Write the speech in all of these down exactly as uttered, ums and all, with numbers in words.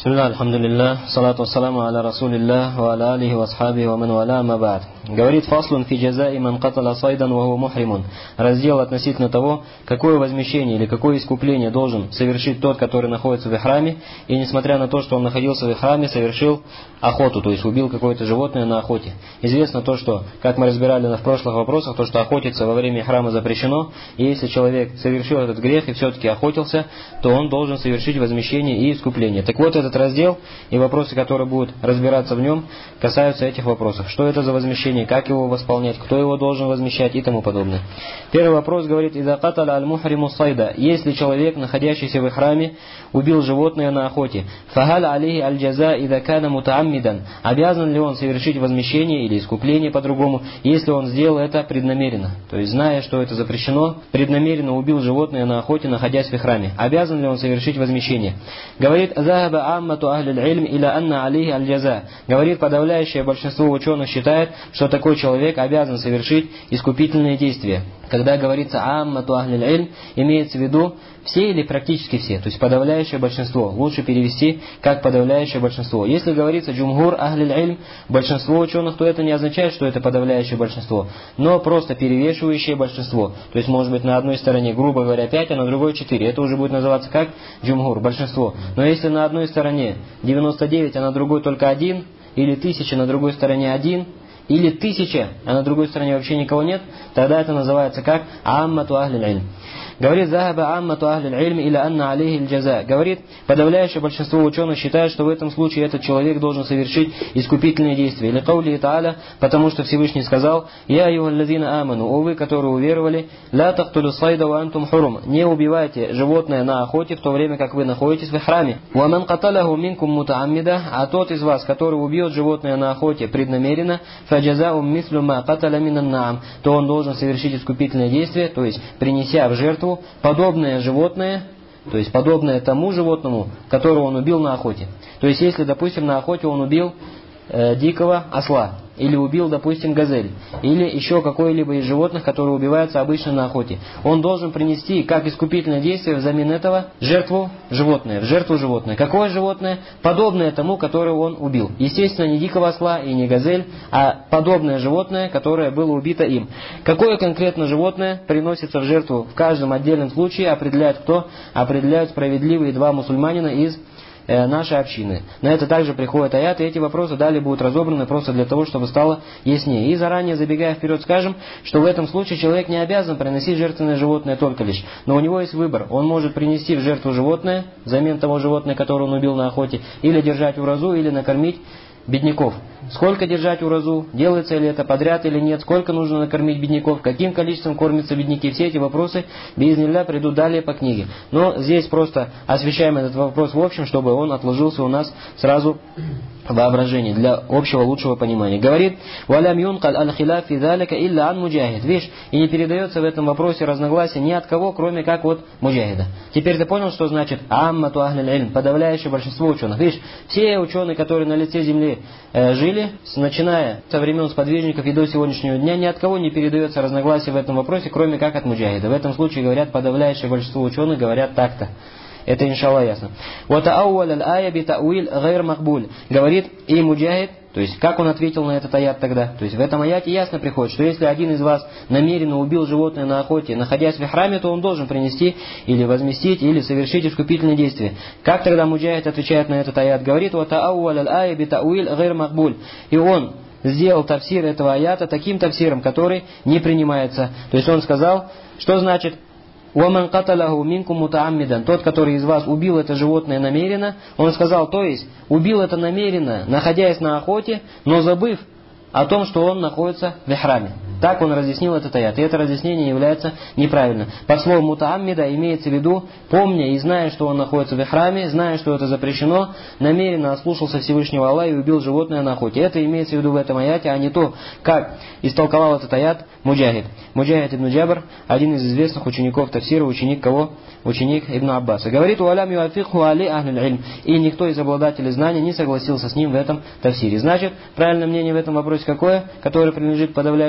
Бисмилlah, альхамдулиллах, салату вассаламу аля расулиллах, ва аля алихи ва асхабихи ва ман валя, ама ба'д. Говорит фаслун фи джазаи ман каталя сайдан ва хуа мухримун. Раздел относительно того, какое возмещение или какое искупление должен совершить тот, который находится в ихраме, и несмотря на то, что он находился в ихраме, совершил охоту, то есть убил какое-то животное на охоте. Известно то, что, как мы разбирали в прошлых вопросах, то, что охотиться во время ихрама запрещено, и если человек совершил этот грех и все-таки охотился, то он должен совершить возмещение и искупление. Так вот, этот раздел и вопросы, которые будут разбираться в нем, касаются этих вопросов. Что это за возмещение, как его восполнять, кто его должен возмещать и тому подобное. Первый вопрос говорит: «Иза каталя аль-мухриму сайда». Если человек, находящийся в ихраме, убил животное на охоте, фахаль алейхи аль-джаза иза кана мутааммидан. Обязан ли он совершить возмещение или искупление по-другому, если он сделал это преднамеренно? То есть, зная, что это запрещено, преднамеренно убил животное на охоте, находясь в ихраме. Обязан ли он совершить возмещение? Говорит: «Захаба аммату ахлил ильм иля анна алейхи аль-джаза». Говорит, подавляющее большинство ученых считает, что такой человек обязан совершить искупительные действия. Когда говорится аммату ахлил ильм, имеется в виду все или практически все, то есть подавляющее большинство. Лучше перевести как подавляющее большинство. Если говорится джумгур ахлил ильм, большинство ученых, то это не означает, что это подавляющее большинство, но просто перевешивающее большинство. То есть может быть на одной стороне, грубо говоря, пять, а на другой четыре. Это уже будет называться как джумгур, большинство. Но если на одной стороне девяносто девять, а на другой только один, или тысяча, на другой стороне один, или тысяча, а на другой стороне вообще никого нет, тогда это называется как аммату ахлил ильм. Говорит, захаба аммату ахлил ильм иля анна алейхи аль-джаза. Говорит, подавляющее большинство ученых считает, что в этом случае этот человек должен совершить искупительные действия. Или каули та'аля, потому что Всевышний сказал: «Я айюхаллазина аману», о вы, которые уверовали, ля тахтулю сайда ва антум хурум, не убивайте животное на охоте в то время, как вы находитесь в ихраме. Ва ман каталяху минкум мутааммида, а тот из вас, который убьет животное на охоте преднамеренно, фаджазаум мислю ма каталя минан наам, то он должен совершить искупительное действие, то есть принеся в жертву подобное животное, то есть подобное тому животному, которого он убил на охоте. То есть если, допустим, на охоте он убил э, дикого осла, или убил, допустим, газель, или еще какое-либо из животных, которые убиваются обычно на охоте, он должен принести как искупительное действие взамен этого жертву животное, в жертву животное. Какое животное? Подобное тому, которого он убил. Естественно, не дикого осла и не газель, а подобное животное, которое было убито им. Какое конкретно животное приносится в жертву в каждом отдельном случае, определяет кто? Определяют справедливые два мусульманина из нашей общины. На это также приходят аяты, и эти вопросы далее будут разобраны просто для того, чтобы стало яснее. И заранее, забегая вперед, скажем, что в этом случае человек не обязан приносить жертвенное животное только лишь. Но у него есть выбор. Он может принести в жертву животное, взамен того животное, которое он убил на охоте, или держать уразу, или накормить бедняков. Сколько держать уразу, делается ли это подряд или нет, сколько нужно накормить бедняков, каким количеством кормятся бедняки, все эти вопросы биизнилля придут далее по книге. Но здесь просто освещаем этот вопрос в общем, чтобы он отложился у нас сразу воображение, для общего лучшего понимания. Говорит: «Валям юнкаль аль-хиляф фи залика илля ан муджахид». Видишь, и не передается в этом вопросе разногласия ни от кого, кроме как от муджахида. Теперь ты понял, что значит аммату ахлил ильм, подавляющее большинство ученых. Видишь, все ученые, которые на лице земли э, жили, начиная со времен сподвижников и до сегодняшнего дня, ни от кого не передается разногласие в этом вопросе, кроме как от муджахида. В этом случае говорят, подавляющее большинство ученых говорят так-то. Это иншаллах ясно. «Ватаауаль аль-ая битауиль гайр макбуль». Говорит и муджахид, то есть как он ответил на этот аят тогда? То есть в этом аяте ясно приходит, что если один из вас намеренно убил животное на охоте, находясь в ихраме, то он должен принести или возместить, или совершить искупительное действие. Как тогда муджахид отвечает на этот аят? Говорит: «Ватаауаль аль-ая битауиль гайр макбуль». И он сделал тафсир этого аята таким тафсиром, который не принимается. То есть он сказал, что значит «Уаман каталяху минкум мутааммидан», тот, который из вас убил это животное намеренно, он сказал, то есть убил это намеренно, находясь на охоте, но забыв о том, что он находится в ихраме. Так он разъяснил этот аят. И это разъяснение является неправильным. Под словом мутааммида имеется в виду, помня и зная, что он находится в ихраме, зная, что это запрещено, намеренно ослушался Всевышнего Аллаха и убил животное на охоте. Это имеется в виду в этом аяте, а не то, как истолковал этот аят муджахид. Муджахид ибн Джабр, один из известных учеников тафсира, ученик кого? Ученик Ибн Аббаса. Говорит: «Уалям юафикху али ахлил ильм». И никто из обладателей знаний не согласился с ним в этом тафсире. Значит, правильное мнение в этом вопросе какое? Которое принадлежит подавляющему большинству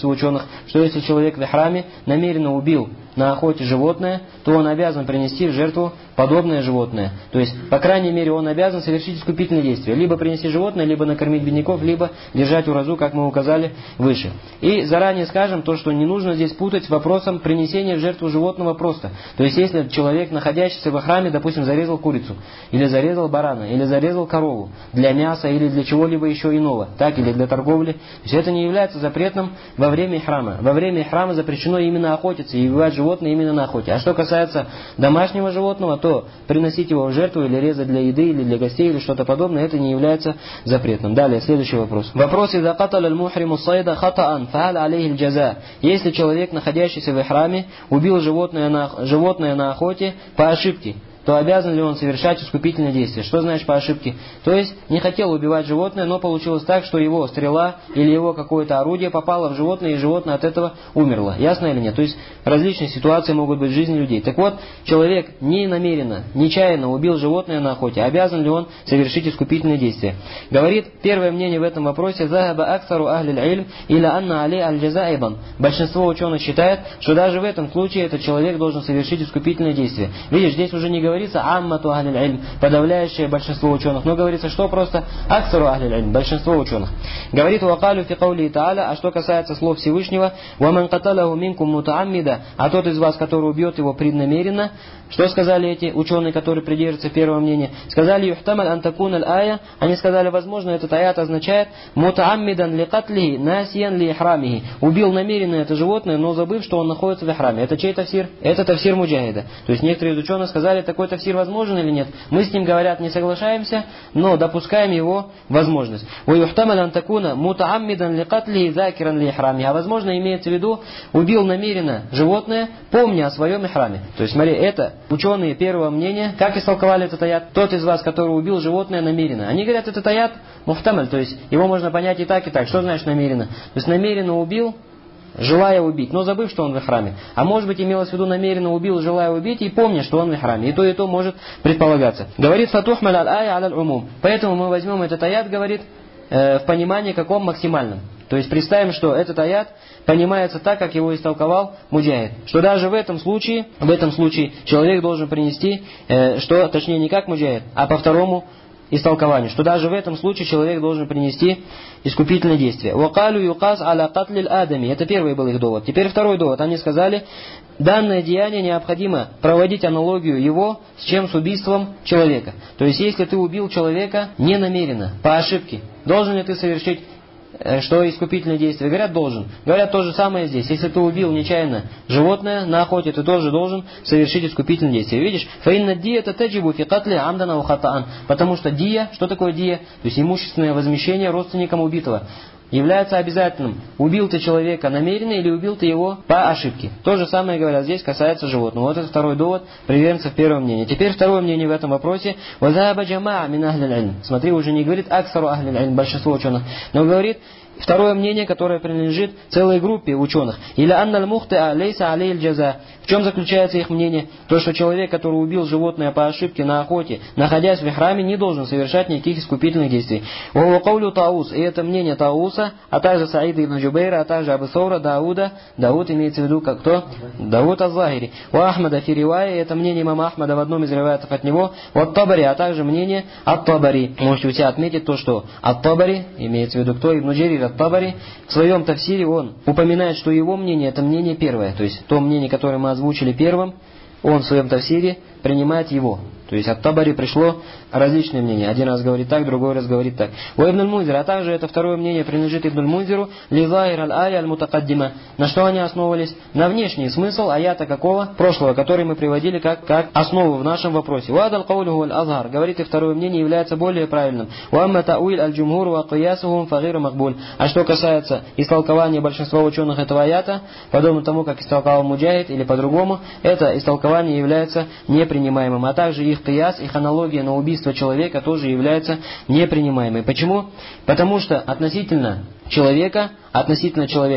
большинство ученых, что если человек в ихраме намеренно убил на охоте животное, то он обязан принести в жертву подобное животное. То есть, по крайней мере, он обязан совершить искупительное действие. Либо принести животное, либо накормить бедняков, либо держать уразу, как мы указали выше. И заранее скажем то, что не нужно здесь путать с вопросом принесения в жертву животного просто. То есть, если человек, находящийся в ихраме, допустим, зарезал курицу, или зарезал барана, или зарезал корову для мяса, или для чего-либо еще иного, так, или для торговли, то есть это не является запретным во время ихрама. Во время ихрама запрещено именно охотиться и убивать животное именно на охоте. А что касается домашнего животного, то приносить его в жертву или резать для еды, или для гостей, или что-то подобное, это не является запретным. Далее, следующий вопрос. Вопрос: «Иза каталя аль-мухриму сайда хатаан, фааль алейхи аль-джаза». Если человек, находящийся в ихраме, убил животное на, животное на охоте по ошибке, то обязан ли он совершать искупительное действие? Что значит по ошибке? То есть, не хотел убивать животное, но получилось так, что его стрела или его какое-то орудие попало в животное, и животное от этого умерло. Ясно или нет? То есть, различные ситуации могут быть в жизни людей. Так вот, человек не намеренно, нечаянно убил животное на охоте. Обязан ли он совершить искупительное действие? Говорит первое мнение в этом вопросе: «Захаба аксару ахлиль ильм иля анна алей аль-джаза айбан». Большинство ученых считает, что даже в этом случае этот человек должен совершить искупительное действие. Видишь, здесь уже не говорится говорится аммату ахлиль ильм, подавляющее большинство ученых, но говорится, что просто аксару ахлиль ильм, большинство ученых. Говорит вакалю фи каули тааля, а что касается слов Всевышнего: ваман каталаху минкум мутааммида, а тот из вас, который убьет его преднамеренно. Что сказали эти ученые, которые придерживаются первого мнения? Сказали юхтамаль антакун аль-ая, они сказали, возможно, этот аят означает мутааммидан ли катлихи насиян ли ихрамихи, убил намеренно это животное, но забыв, что он находится в ихраме. Это чей тафсир? Это тафсир Муджахида. То есть некоторые из ученых сказали, такой тафсир возможен или нет. Мы с ним, говорят, не соглашаемся, но допускаем его возможность. Уюхтамаль антакуна мутааммидан ли катлихи закиран ли ихрамихи, а возможно, имеется в виду, убил намеренно животное, помня о своем ихраме. То есть, смотри, это ученые первого мнения, как истолковали этот аят? Тот из вас, который убил животное намеренно. Они говорят, этот аят мухтамаль, то есть его можно понять и так, и так. Что значит намеренно? То есть намеренно убил, желая убить, но забыв, что он в ихраме. А может быть, имелось в виду намеренно убил, желая убить, и помня, что он в ихраме. И то, и то может предполагаться. Говорит фатухмаль аль-ая аль-умум. Поэтому мы возьмем этот аят, говорит, э, в понимании каком максимальном. То есть представим, что этот аят понимается так, как его истолковал Муджахид. Что даже в этом случае, в этом случае человек должен принести, э, что, точнее не как Муджахид, а по второму истолкованию, что даже в этом случае человек должен принести искупительное действие. «Вакалю юказ аля катлиль адами». Это первый был их довод. Теперь второй довод. Они сказали, данное деяние необходимо проводить аналогию его с чем? С убийством человека. То есть, если ты убил человека ненамеренно, по ошибке, должен ли ты совершить что искупительное действие? Говорят, должен. Говорят, то же самое здесь. Если ты убил нечаянно животное на охоте, ты тоже должен совершить искупительное действие. Видишь? Фаинна дия таджибу фи катли амдана ва хатаан. Потому что дия, что такое дия? То есть имущественное возмещение родственникам убитого является обязательным. Убил ты человека намеренно или убил ты его по ошибке. То же самое, говорят, здесь касается животного. Вот это второй довод приверженцев первого мнения. Теперь второе мнение в этом вопросе. «Вазаба джамаа мин ахлиль ильм». Смотри, уже не говорит аксару ахлиль ильм, большинство ученых, но говорит второе мнение, которое принадлежит целой группе ученых. Или анналь мухтиа лейса алейхи аль-джаза. В чем заключается их мнение? То, что человек, который убил животное по ошибке на охоте, находясь в ихраме, не должен совершать никаких искупительных действий. Ва каулю Таус, и это мнение Тауса, а также Саида ибн Джубейра, а также Абу Саура, Дауда. Дауд имеется в виду как кто? Дауд аз-Захири. Ва Ахмада фи ривае, это мнение имама Ахмада в одном из риваятов от него. Ва Табари, а также мнение ат-Табари. Можете у себя отметить то, что ат-Табари, имеется в виду кто? Ибн Джарир ат-Табари, в своем тафсире он упоминает, что его мнение это мнение первое, то есть то мнение, которое мы озвучили первым, он в своем тафсире принимает его. То есть от Табари пришло различные мнения. Один раз говорит так, другой раз говорит так. У Ибн аль-Мунзир, а также это второе мнение принадлежит Ибн аль-Мунзиру, лизахир аль-ая аль-мутакаддима. На что они основывались? На внешний смысл аята какого? Прошлого, который мы приводили как, как основу в нашем вопросе. Уадал каулюху аль-азхар. Говорит, и второе мнение является более правильным. Уамма тауиль аль-джумхуру ва киясухум фагиру макбуль. А что касается истолкования большинства ученых этого аята, подобно тому, как истолковал Муджахид или по-другому, это истолкование является непринимаемым. А также их кияс, их аналогия на убийство человека тоже является непринимаемой. Почему? Потому что относительно человека, относительно человека,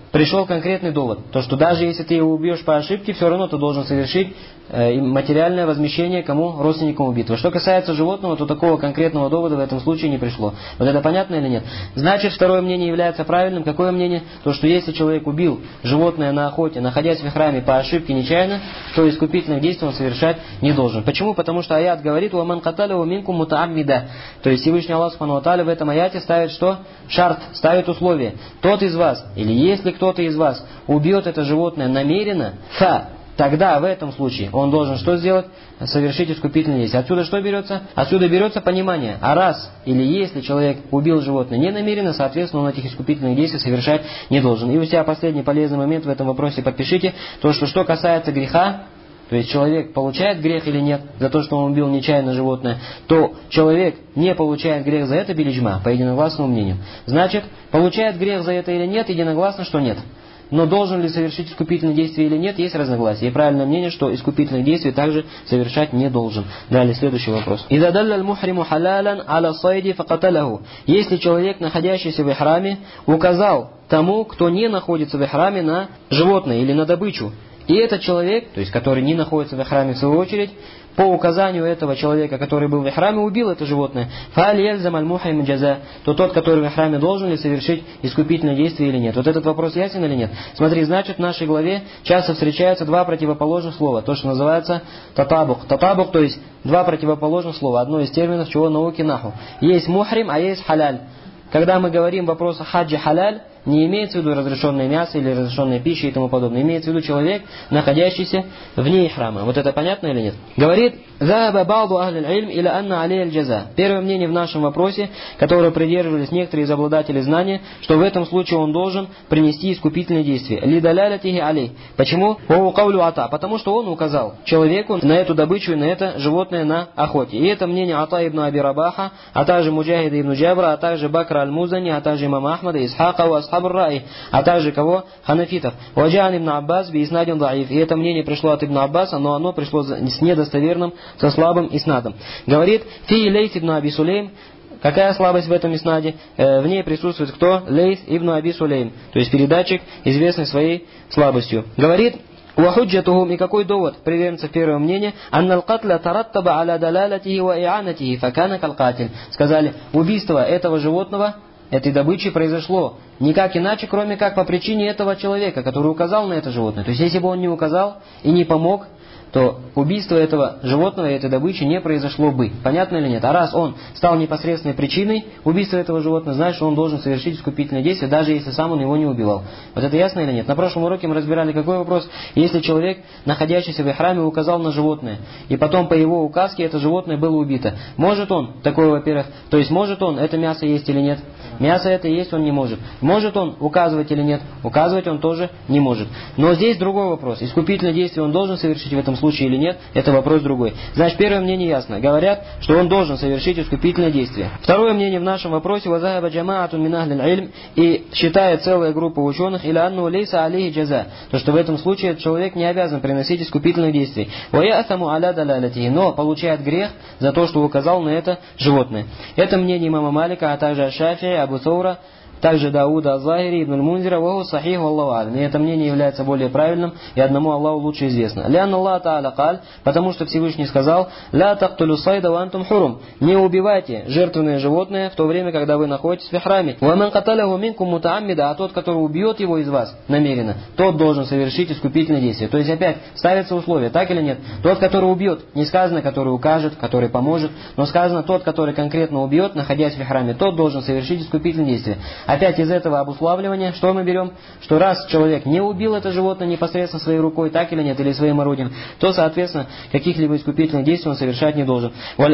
пришел конкретный довод, то что даже если ты его убьешь по ошибке, все равно ты должен совершить э, материальное возмещение кому? Родственникам убитого. Что касается животного, то такого конкретного довода в этом случае не пришло. Вот это понятно или нет? Значит, второе мнение является правильным. Какое мнение? То, что если человек убил животное на охоте, находясь в храме по ошибке нечаянно, то искупительных действий он совершать не должен. Почему? Потому что аят говорит: «Ваман каталяху минкум мутааммида». То есть Всевышний Аллах Субхану ва Тааля в этом аяте ставит что? Шарт, ставит условие. Тот из вас, или если кто-то из вас убьет это животное намеренно, фа, тогда в этом случае он должен что сделать? Совершить искупительное действие. Отсюда что берется? Отсюда берется понимание. А раз или если человек убил животное не намеренно, соответственно, он этих искупительных действий совершать не должен. И у себя последний полезный момент в этом вопросе подпишите. То, что что касается греха, то есть человек получает грех или нет за то, что он убил нечаянно животное, то человек не получает грех за это билиджма, по единогласному мнению. Значит, получает грех за это или нет, единогласно, что нет. Но должен ли совершить искупительные действия или нет, есть разногласия. И правильное мнение, что искупительных действий также совершать не должен. Далее, следующий вопрос. «Иза далля аль-мухриму халялян аля сайди факаталяху». Если человек, находящийся в ихраме, указал тому, кто не находится в ихраме, на животное или на добычу, и этот человек, то есть который не находится в ихраме в свою очередь, по указанию этого человека, который был в ихраме, убил это животное, фа'аль яльзам аль-мухрим джаза, то тот, который в ихраме, должен ли совершить искупительное действие или нет? Вот этот вопрос ясен или нет? Смотри, значит, в нашей главе часто встречаются два противоположных слова, то, что называется татабук. Татабук, то есть два противоположных слова, одно из терминов чего науки наху. Есть мухрим, а есть халяль. Когда мы говорим вопрос о хаджи халяль, не имеется в виду разрешенное мясо или разрешенная пища и тому подобное. Имеется в виду человек, находящийся вне храма. Вот это понятно или нет? Говорит: «Заба ба'ду ахлил илм иля анна алей аль-джаза». Первое мнение в нашем вопросе, которое придерживались некоторые из обладателей знания, что в этом случае он должен принести искупительные действия. Лидалялятихи алей. Почему? Потому что он указал человеку на эту добычу и на это животное на охоте. И это мнение Ата ибн Аби Рабаха, а также Муджахида ибн Джабра, а также Бакра аль-Музани, а также имама Ахмада, Исхака, Асхаб ар-Раи, а также кого? Ханафитов. Ваджан ибн Аббас би иснадин даиф. И это мнение пришло от ибн Аббаса, но оно пришло с недостоверным, со слабым иснадом. Говорит: «Фи Лейс ибн Аби Сулейм». Какая слабость в этом иснаде? Э, в ней присутствует кто? Лейс ибн Аби Сулейм. То есть передатчик, известный своей слабостью. Говорит: «Вахуджатухум». И какой довод приверженца первого мнения? «Аннал катля тараттаба аля далалатихи ва ианатихи, факана калкатель». Сказали, убийство этого животного, этой добычи произошло никак иначе, кроме как по причине этого человека, который указал на это животное. То есть, если бы он не указал и не помог, то убийство этого животного и этой добычи не произошло бы. Понятно или нет? А раз он стал непосредственной причиной убийства этого животного, значит, что он должен совершить искупительное действие, даже если сам он его не убивал. Вот это ясно или нет? На прошлом уроке мы разбирали какой вопрос. Если человек, находящийся в ихраме, указал на животное, и потом по его указке это животное было убито, может он, такое, во-первых, то есть может он это мясо есть или нет? Мясо это есть он не может. Может он указывать или нет? Указывать он тоже не может. Но здесь другой вопрос. Искупительное действие он должен совершить в этом случае или нет? Это вопрос другой. Значит, первое мнение ясно. Говорят, что он должен совершить искупительное действие. Второе мнение в нашем вопросе: «Вазаба джамаатун мин ахлил илм». И считает целая группа ученых: «Иля анну лейса алейхи джаза». То, что в этом случае человек не обязан приносить искупительных действий. «Ва я'асаму аля далалятихи». Но получает грех за то, что указал на это животное. Это мнение имама Малика, а также Аш-Шафии, Абу Саура, также Дауда аз-Захири, Ибн аль-Мунзира, ваху сахих, валлаху алям. И это мнение является более правильным, и одному Аллаху лучше известно. Лян Аллах Та'аля каль, потому что Всевышний сказал: «Ля тактулю сайда ва антум хурум». Не убивайте жертвенное животное в то время, когда вы находитесь в ихраме. «Ва ман каталяху минкум мутааммида», а тот, который убьет его из вас намеренно, тот должен совершить искупительное действие. То есть опять ставится условие, так или нет? Тот, который убьет, не сказано, который укажет, который поможет, но сказано, тот, который конкретно убьет, находясь в ихраме, тот должен совершить искупительное действие. Опять из этого обуславливания, что мы берем? Что раз человек не убил это животное непосредственно своей рукой, так или нет, или своим орудием, то, соответственно, каких-либо искупительных действий он совершать не должен.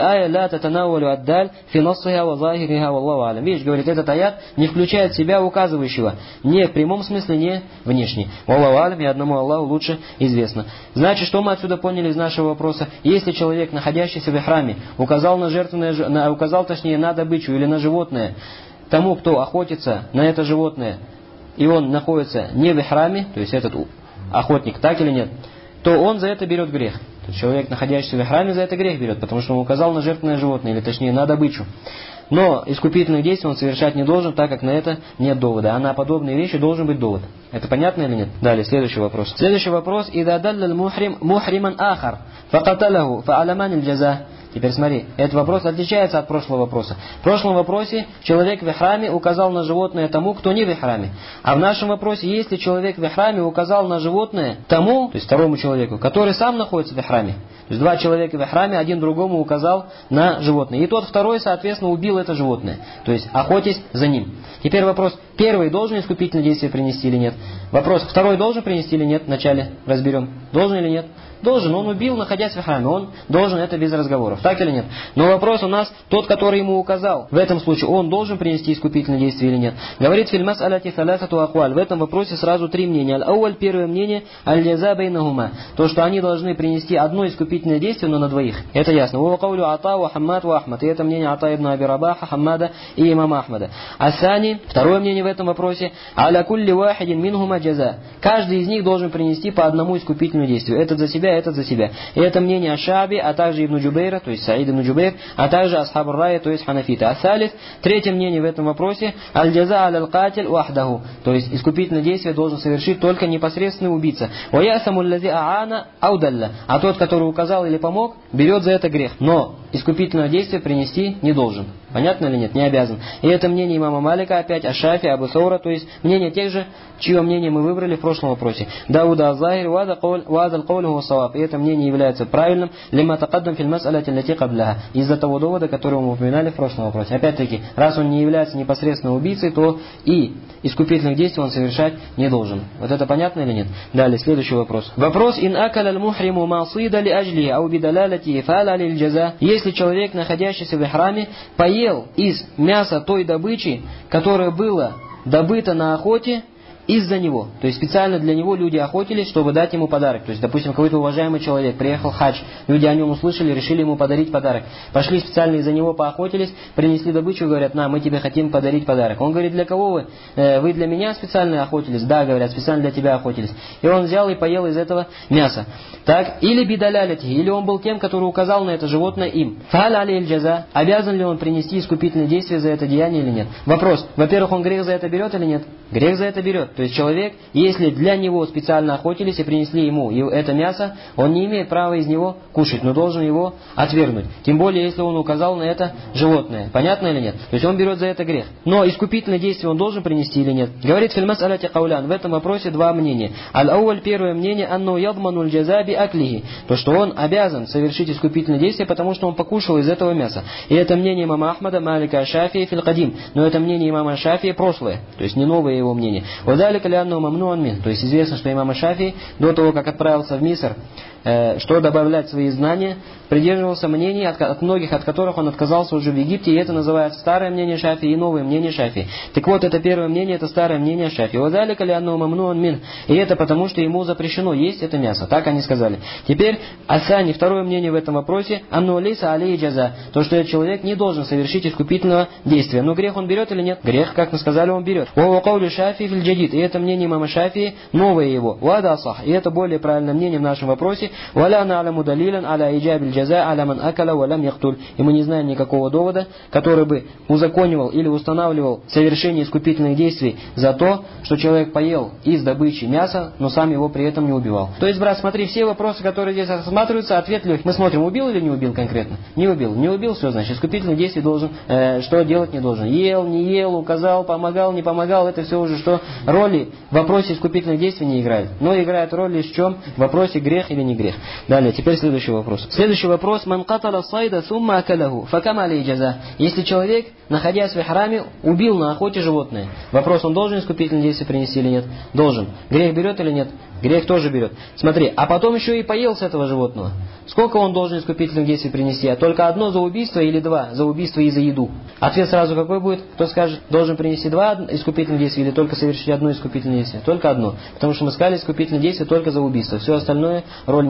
Видишь, говорит, этот аят не включает в себя указывающего, не в прямом смысле, не внешне. Валлаху алям, и одному Аллаху лучше известно. Значит, что мы отсюда поняли из нашего вопроса? Если человек, находящийся в ихраме, указал на жертвенное, на, указал точнее на добычу или на животное, тому, кто охотится на это животное, и он находится не в ихраме, то есть этот охотник, так или нет, то он за это берет грех. То есть человек, находящийся в ихраме, за это грех берет, потому что он указал на жертвенное животное, или точнее на добычу. Но искупительных действий он совершать не должен, так как на это нет довода. А на подобные вещи должен быть довод. Это понятно или нет? Далее, следующий вопрос. Следующий вопрос. «Ида даллаль мухрим мухриман ахар, факаталаху, фа'аламан иль-джаза». Теперь смотри, этот вопрос отличается от прошлого вопроса. В прошлом вопросе человек в ихраме указал на животное тому, кто не в ихраме. А в нашем вопросе, если человек в ихраме указал на животное тому, то есть второму человеку, который сам находится в ихраме. То есть два человека в ихраме, один другому указал на животное. И тот второй, соответственно, убил это животное. То есть охотясь за ним. Теперь вопрос, первый должен искупительное действие принести или нет? Вопрос, второй должен принести или нет? Вначале разберем. Должен или нет? Должен, он убил, находясь в ихраме, он должен это без разговоров, так или нет? Но вопрос у нас, тот, который ему указал, в этом случае он должен принести искупительное действие или нет? Говорит фильмас аляти салясату акуаль, в этом вопросе сразу три мнения. Аль-ауаль, первое мнение, аль-джаза бейнахума, то, что они должны принести одно искупительное действие, но на двоих. Это ясно. Ва каулю Ата ва Хаммад ва Ахмад, и это мнение Ата ибн Аби Рабаха, Хаммада и имама Ахмада. Асани, второе мнение в этом вопросе, аля кулли вахидин минхума джаза, каждый из них должен принести по одному искупительному действию. Этот за себя, этот за себя. И это мнение Аш-Шааби, а также Ибн Джубейра, то есть Саид ибн Джубейр, а также Асхаб ар-Рая, то есть ханафиты. А-Салис, третье мнение в этом вопросе, аль-джаза аль-катиль вахдаху, то есть искупительное действие должен совершить только непосредственный убийца. Ва-ясаму лази аана аудалля, а тот, который указал или помог, берет за это грех. Но искупительное действие принести не должен. Понятно или нет? Не обязан. И это мнение имама Малика, опять Аш-Шафи, Абу Саура, то есть мнение тех же, чье мнение мы выбрали в прошлом вопросе. Дауда аз-Захир, ваза аль-кауль хуа саваб. И это мнение является правильным, лима тақаддам филь мас'аляти лати кабляха, из-за того довода, который мы упоминали в прошлом вопросе. Опять-таки, раз он не является непосредственно убийцей, то и искупительных действий он совершать не должен. Вот это понятно или нет? Далее, следующий вопрос. Вопрос: ин акаля аль-мухриму масида ли аджли ау бидалалати фа'аля лиль-джаза. Если человек, находящийся в ихраме, поел из мяса той добычи, которая была добыта на охоте, из-за него. То есть специально для него люди охотились, чтобы дать ему подарок. То есть, допустим, какой-то уважаемый человек приехал в хадж, люди о нем услышали, решили ему подарить подарок. Пошли специально из-за него поохотились, принесли добычу, говорят: на, мы тебе хотим подарить подарок. Он говорит: для кого вы? Э, вы для меня специально охотились? Да, говорят, специально для тебя охотились. И он взял и поел из этого мяса. Так, или бидалялити, или он был тем, который указал на это животное им. Фа'аль алейхи аль-джаза, обязан ли он принести искупительное действие за это деяние или нет? Вопрос: во-первых, он грех за это берет или нет? Грех за это берет. То есть человек, если для него специально охотились и принесли ему это мясо, он не имеет права из него кушать, но должен его отвергнуть. Тем более, если он указал на это животное. Понятно или нет? То есть он берет за это грех. Но искупительное действие он должен принести или нет? Говорит фильмас аляти каулян. В этом вопросе два мнения. Аль-ауаль, первое мнение, анну ядмануль джазаби аклихи. То, что он обязан совершить искупительное действие, потому что он покушал из этого мяса. И это мнение имама Ахмада, Малика, Аш-Шафии, филь-Кадим. Но это мнение имама Аш-Шафии прошлое. То есть не новое его мнение. Вадалика лянну мамнуан мин. То есть известно, что имам Аш-Шафии до того, как отправился в Миср, э, что добавлять свои знания, придерживался мнений, от, от многих от которых он отказался уже в Египте, и это называется старое мнение Шафии и новое мнение Шафии. Так вот, это первое мнение, это старое мнение Шафии. Вадалика лянну мамнуан мин. И это потому, что ему запрещено есть это мясо. Так они сказали. Теперь, асани, второе мнение в этом вопросе, анну лейса алей джаза. То, что этот человек не должен совершить искупительного действия. Но грех он берет или нет? Грех, как мы сказали, он берет. Ва каулю Шафии филь джадид. И это мнение имама Шафии, новое его. Вада асах. И это более правильное мнение в нашем вопросе. Валя на'ламу далилан аля иджабиль джаза аля ман акаля ва лам яхтуль. И мы не знаем никакого довода, который бы узаконивал или устанавливал совершение искупительных действий за то, что человек поел из добычи мяса, но сам его при этом не убивал. То есть, брат, смотри, все вопросы, которые здесь рассматриваются, ответ легкий. Мы смотрим, убил или не убил конкретно? Не убил. Не убил, все, значит, искупительных действий должен, э, что делать не должен. Ел, не ел, указал, помогал, не помогал, это все уже что? Роли в вопросе искупительных действий не играет. Но играет роль лишь в чем? В вопросе грех или не грех. Далее, теперь следующий вопрос. Следующий вопрос. Ман катала сайда сумма акалаху факам алей джаза. Если человек, находясь в ихраме, убил на охоте животное. Вопрос, он должен искупительные действия принести или нет? Должен. Грех берет или нет? Грех тоже берет. Смотри, а потом еще и поел с этого животного. Сколько он должен искупительных действий принести? А только одно за убийство или два? За убийство и за еду. Ответ сразу какой будет? Кто скажет, должен принести два искупительных действия или только совершить одно искупительное действие? Только одно. Потому что мы сказали, искупительное действие только за убийство. Все остальное роль не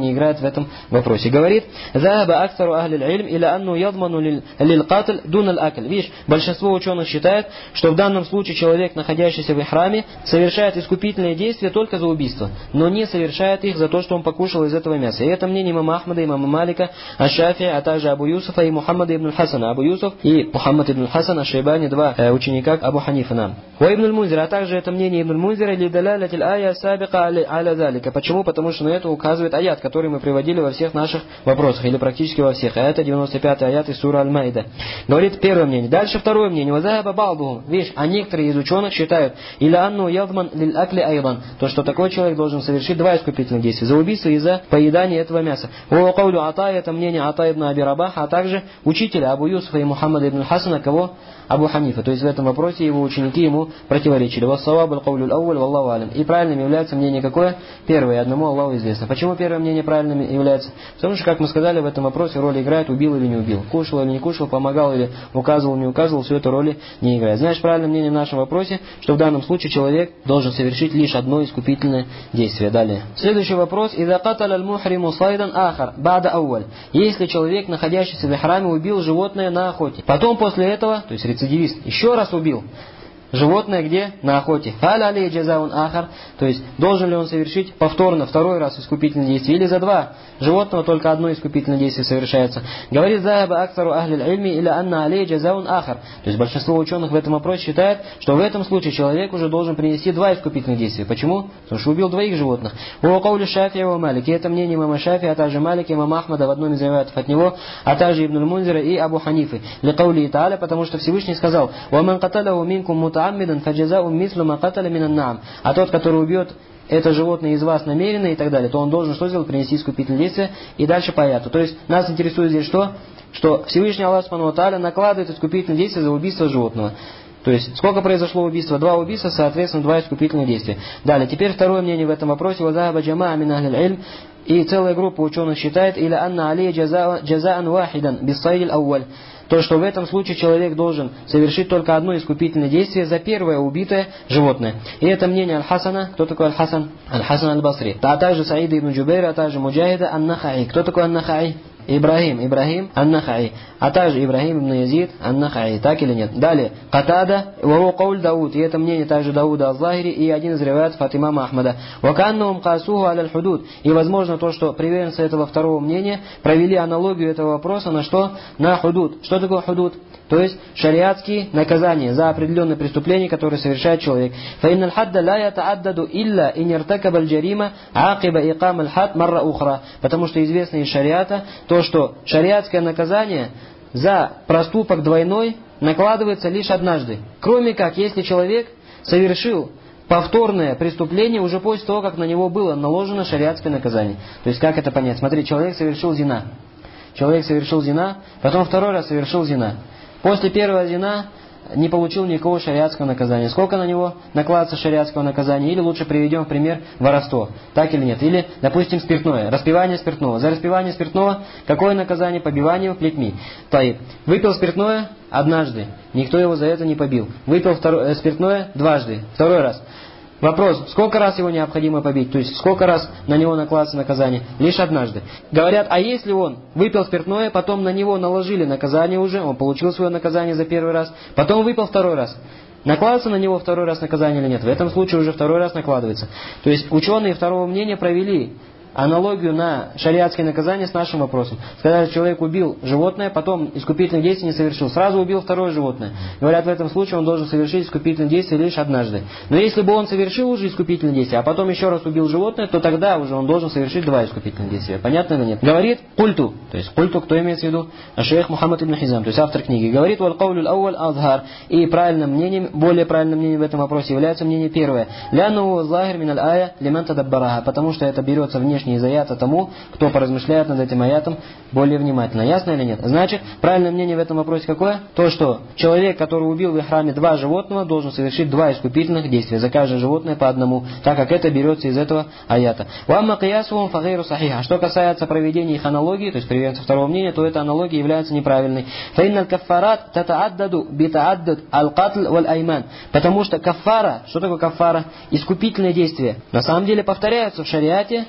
не играет в этом вопросе. Говорит, «Захаба аксару ахли аль-илм или анну ядману лиль-катль дун аль-акль». Видишь, большинство ученых считает, что в данном случае человек, находящийся в ихраме, совершает искупительные действия только за убийство, но не совершает их за то, что он покушал из этого мяса. И это мнение имама Ахмада, имама Малика, аш-Шафии, а также Абу Юсуфа и Мухаммада ибн аль-Хасана. Абу Юсуф и Мухаммад ибн аль-Хасан аш-Шайбани, два э, ученика Абу Ханифа нам. Ва ибн аль-Мунзир, а также это мнение ибн аль-Мунзира, ли далалятиль ая сабика аля залика. Почему? Потому что на это указывает аят, который мы приводили во всех наших вопросах, или практически во всех. А это девяносто пятый аят из сура Аль-Майда. Говорит первое мнение. Дальше второе мнение. Вазаба балдуху. Видишь, а некоторые из ученых считают, или анну ядман лиль акли айдан, то, что такой человек должен совершить два искупительных действия: за убийство и за поедание этого мяса. Ва каулю Ата, это мнение Ата ибн Аби Рабаха, а также учителя Абу Юсуфа и Мухаммада ибн аль-Хасана, кого? Абу Ханифа. То есть в этом вопросе его ученики ему противоречили. Вассавабу аль-каулю аль-ауаль, валлаху алям. И правильным является мнение какое? Первое, одному Аллаху известно. Почему первое мнение правильным является? Потому что, как мы сказали, в этом вопросе роль играет, убил или не убил, кушал или не кушал, помогал или указывал, не указывал, все это роли не играет. Знаешь, правильное мнение в нашем вопросе, что в данном случае человек должен совершить лишь одно искупительное действие. Далее. Следующий вопрос. «Иза каталя аль-мухриму сайдан ахар бада ауаль». Если человек, находящийся в ихраме, убил животное на охоте, потом после этого, то есть рецидивист, еще раз убил животное где? На охоте. Халя алей джазаун ахар. То есть, должен ли он совершить повторно второй раз искупительное действие? Или за два животного только одно искупительное действие совершается? Говорит захаба аксару ахли аль-ильми или анна алей джазаун ахар. То есть, большинство ученых в этом вопросе считает, что в этом случае человек уже должен принести два искупительных действия. Почему? Потому что убил двоих животных. У каули Шафии ва Малики. Это мнение имама Шафии, а также Малики, имама Ахмада в одном из риваятов от него, а также Ибн аль-Мунзира и Абу Ханифы. Ли каули Тааля, потому что Всевышний сказал: «Ва ман каталаху минкум мутааммидан фаджазау мислу ма каталя минан наам». А тот, который убьет это животное из вас намеренно и так далее, то он должен что сделать? Принести искупительное действие. И дальше по аяту. То есть нас интересует здесь что? Что Всевышний Аллах Субхану ва Тааля накладывает искупительное действие за убийство животного. То есть, сколько произошло убийства? Два убийства, соответственно, два искупительных действия. Далее, теперь второе мнение в этом вопросе. «Вазаба джамаа мин ахлил ильм». И целая группа ученых считает, «Иля анна алей джазаан вахидан биссайдил ауаль». То, что в этом случае человек должен совершить только одно искупительное действие за первое убитое животное. И это мнение Аль-Хасана. Кто такой Аль-Хасан? Аль-Хасан Аль-Басри. А также Саида ибн Джубейра, а также Муджахида Ан-Нахаи. Кто такой Ан-Нахаи? Ибрахим, Ибрахим Ан-Нахаи. А также Ибрахим ибн Язид Ан-Нахаи. Так или нет? Далее. Катада, ваху кауль Дауд. И это мнение также Дауда Аз-Захири и один из риваятов от имама Ахмада. Ваканнахум касуху аля аль-худуд. И возможно то, что приверженцы этого второго мнения провели аналогию этого вопроса на что? На худуд. Что такое худуд? То есть шариатские наказания за определенные преступления, которые совершает человек. فَإِنَّ الْحَدَّ لَا يَتَعَدَّدُ إِلَّا إِنْ يَرْتَكَبَ الْجَرِيمَ عَاقِبَ إِقَامَ الْحَدِّ مَرَّةً أُخْرَى. Потому что известно из шариата то, что шариатское наказание за проступок двойной накладывается лишь однажды. Кроме как, если человек совершил повторное преступление уже после того, как на него было наложено шариатское наказание. То есть как это понять? Смотри, человек совершил зина. Человек совершил зина, потом второй раз совершил зина. После первого зина не получил никакого шариатского наказания. Сколько на него накладывается шариатского наказания? Или лучше приведем в пример воровство. Так или нет? Или, допустим, спиртное. Распивание спиртного. За распивание спиртного какое наказание? Побивание плетьми. Таиб. Выпил спиртное однажды. Никто его за это не побил. Выпил второе, э, спиртное дважды. Второй раз. Вопрос, сколько раз его необходимо побить? То есть, сколько раз на него накладывается наказание? Лишь однажды. Говорят, а если он выпил спиртное, потом на него наложили наказание уже, он получил свое наказание за первый раз, потом выпил второй раз. Накладывается на него второй раз наказание или нет? В этом случае уже второй раз накладывается. То есть, ученые второго мнения провели аналогию на шариатское наказание с нашим вопросом. Сказали, человек убил животное, потом искупительных действий не совершил. Сразу убил второе животное. Говорят, в этом случае он должен совершить искупительные действия лишь однажды. Но если бы он совершил уже искупительные действия, а потом еще раз убил животное, то тогда уже он должен совершить два искупительных действия. Понятно или нет? Говорит культу. То есть культу, кто имеется в виду? Шейх Мухаммад ибн Хизам, то есть автор книги. Говорит, валь каулю аль-ауаль азхар. И правильным мнением, более правильным мнением в этом вопросе является мнение первое. Ляну захир мин аль-ая лиман тадаббараха. Потому что это берется внешне из аята тому, кто поразмышляет над этим аятом более внимательно. Ясно или нет? Значит, правильное мнение в этом вопросе какое? То, что человек, который убил в ихраме два животного, должен совершить два искупительных действия. За каждое животное по одному, так как это берется из этого аята. Уамма киясухум фагайру сахиха. Что касается проведения их аналогии, то есть приверженца второго мнения, то эта аналогия является неправильной. Фаинналь каффарат татааддаду битааддад аль-катл валь-айман. Потому что каффара, что такое каффара? Искупительные действия. На самом деле повторяются в шариате с чем?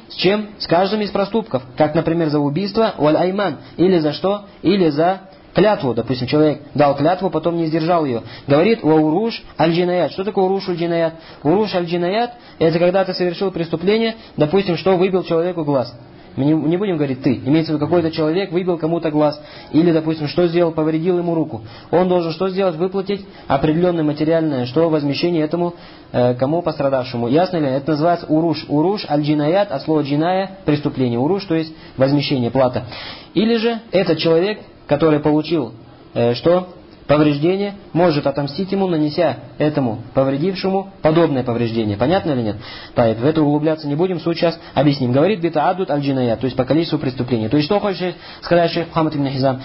чем? С каждым из проступков. Как, например, за убийство, валь айман. Или за что? Или за клятву. Допустим, человек дал клятву, потом не сдержал ее. Говорит, ва уруш аль-джинаят. Что такое уруш аль-джинаят? Уруш аль-джинаят – это когда ты совершил преступление, допустим, что выбил человеку глаз. Мы не, не будем говорить ты. Имеется в виду, какой-то человек выбил кому-то глаз. Или, допустим, что сделал, повредил ему руку. Он должен что сделать? Выплатить определенное материальное, что возмещение этому, э, кому пострадавшему. Ясно ли? Это называется уруш. Уруш аль-джинаят, от слова джиная – преступление. Уруш, то есть возмещение, плата. Или же этот человек, который получил э, что? Повреждение, может отомстить ему, нанеся этому повредившему подобное повреждение. Понятно или нет? Так, в это углубляться не будем, суть сейчас объясним. Говорит битаадут аль-джинаят, то есть по количеству преступлений. То есть что хочет сказать шейх Мухаммад ибн Хизам?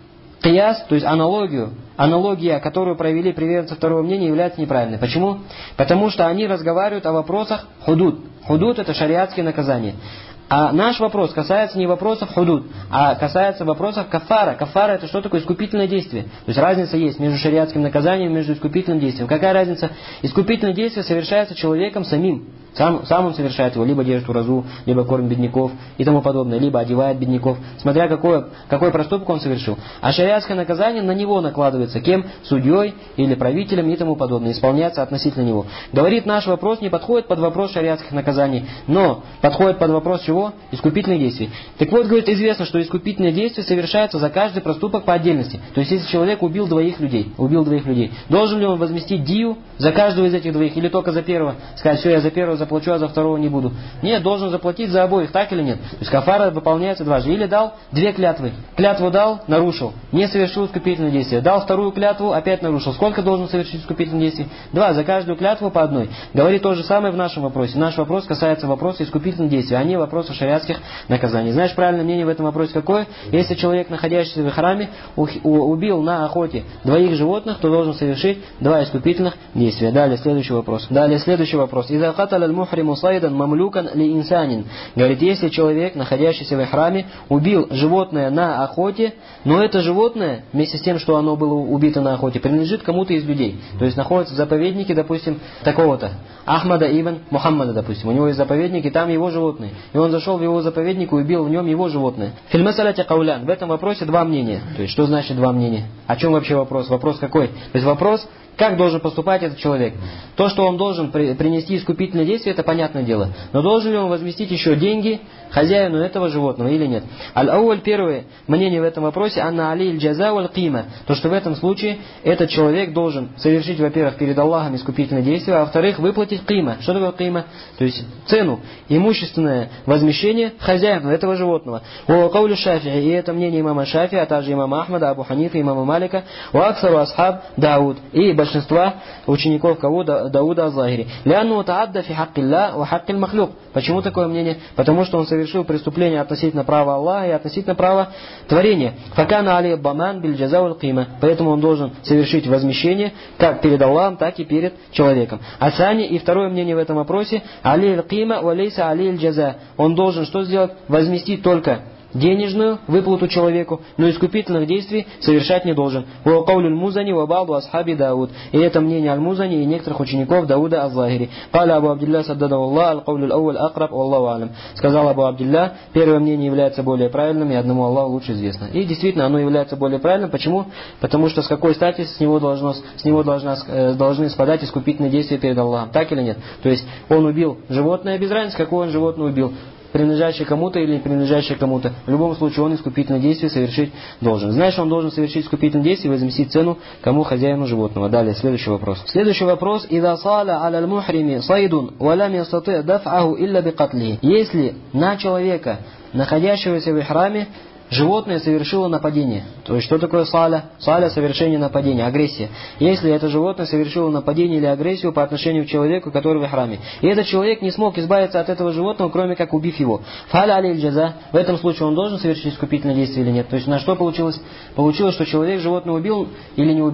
Кияс, то есть аналогию, аналогия, которую провели приверженцы второго мнения, является неправильной. Почему? Потому что они разговаривают о вопросах худуд. Худуд – это шариатские наказания. А наш вопрос касается не вопросов худуд, а касается вопросов кафара. Кафара – это что такое? Искупительное действие. То есть разница есть между шариатским наказанием и между искупительным действием. Какая разница? Искупительное действие совершается человеком самим. Сам, сам он совершает его, либо держит уразу, либо кормит бедняков и тому подобное, либо одевает бедняков, смотря какой, какой проступок он совершил. А шариатское наказание на него накладывается кем? Судьей или правителем и тому подобное, исполняется относительно него. Говорит, наш вопрос не подходит под вопрос шариатских наказаний, но подходит под вопрос чего? Искупительных действий. Так вот, говорит, известно, что искупительные действия совершаются за каждый проступок по отдельности. То есть, если человек убил двоих людей, убил двоих людей, должен ли он возместить дию за каждого из этих двоих, или только за первого? Сказать, все, я за первого заплачу, а за второго не буду. Нет, должен заплатить за обоих, так или нет? То есть кафара выполняется дважды. Или дал две клятвы. Клятву дал, нарушил, не совершил искупительное действие. Дал вторую клятву, опять нарушил. Сколько должен совершить искупительное действие? Два. За каждую клятву по одной. Говорит то же самое в нашем вопросе. Наш вопрос касается вопроса искупительных действий, а не вопроса шариатских наказаний. Знаешь, правильное мнение в этом вопросе какое? Если человек, находящийся в храме, убил на охоте двоих животных, то должен совершить два искупительных действия. Далее, следующий вопрос. Далее, следующий вопрос. «Иза каталя аль-мухриму сайдан мамлюкан ли инсанин». Говорит, если человек, находящийся в храме, убил животное на охоте, но это животное, вместе с тем, что оно было убито на охоте, принадлежит кому-то из людей. То есть находится в заповеднике, допустим, такого-то. Ахмада ибн Мухаммада, допустим. У него есть заповедник, и там его животные. И он зашел в его заповедник и убил в нем его животное. Фильмасаляти каулян. В этом вопросе два мнения. То есть, что значит два мнения? О чем вообще вопрос? Вопрос какой? То есть, вопрос, как должен поступать этот человек? То, что он должен при, принести искупительное действие, это понятное дело. Но должен ли он возместить еще деньги хозяину этого животного или нет? Аль-Ауаль, первое мнение в этом вопросе, анна али джаза валь кима. То, что в этом случае этот человек должен совершить, во-первых, перед Аллахом искупительное действие, а во-вторых, выплатить кима. Что такое кима? То есть цену, имущественное возмещение хозяину этого животного. Ва каулю Шафии, и это мнение имама Шафии, а также имама Ахмада, Абу Ханифа, имама Малика, ва аксару асхаб Дауд, и большинства учеников кого? Дауда аз-Захири. Лянну таадда фи хаккилля ва хаккиль махлюк. Почему такое мнение? Потому что он совершил преступление относительно права Аллаха и относительно права творения. Факана али баман биль джаза валь кима. Поэтому он должен совершить возмещение как перед Аллахом, так и перед человеком. Асани, и второе мнение в этом вопросе, али кима ва лейса али джаза. Он должен что сделать? Возместить только денежную выплату человеку, но искупительных действий совершать не должен. Музани вабалду асхаби Дауд. И это мнение Аль-Музани и некоторых учеников Дауда аз-Захири. Каля Абу Абдилля саддадаллах аль-каулю аль-ауаль акраб, Аллаху алям. Сказал Абу Абдилля, первое мнение является более правильным, и одному Аллаху лучше известно. И действительно, оно является более правильным. Почему? Потому что с какой стати с него, должно, с него должна, должны спадать искупительные действия перед Аллахом. Так или нет? То есть, он убил животное, без разницы, какое он животное убил. Принадлежащее кому-то или не принадлежащее кому-то. В любом случае он искупительное действие совершить должен. Знаешь, он должен совершить искупительное действие и возместить цену кому? Хозяину животного. Далее, следующий вопрос. Следующий вопрос. «Ида саля аля аль-мухрими сайдун ва лам ястати даф'аху илля бикатли». Если на человека, находящегося в ихраме, животное совершило нападение. То есть, что такое саля? Саля – совершение нападения, агрессия. Если это животное совершило нападение или агрессию по отношению к человеку, который в храме, и этот человек не смог избавиться от этого животного, кроме как убив его. Фаля алей джаза. В этом случае он должен совершить искупительное действие или нет? То есть, на что получилось? Получилось, что человек животное убил или не убил?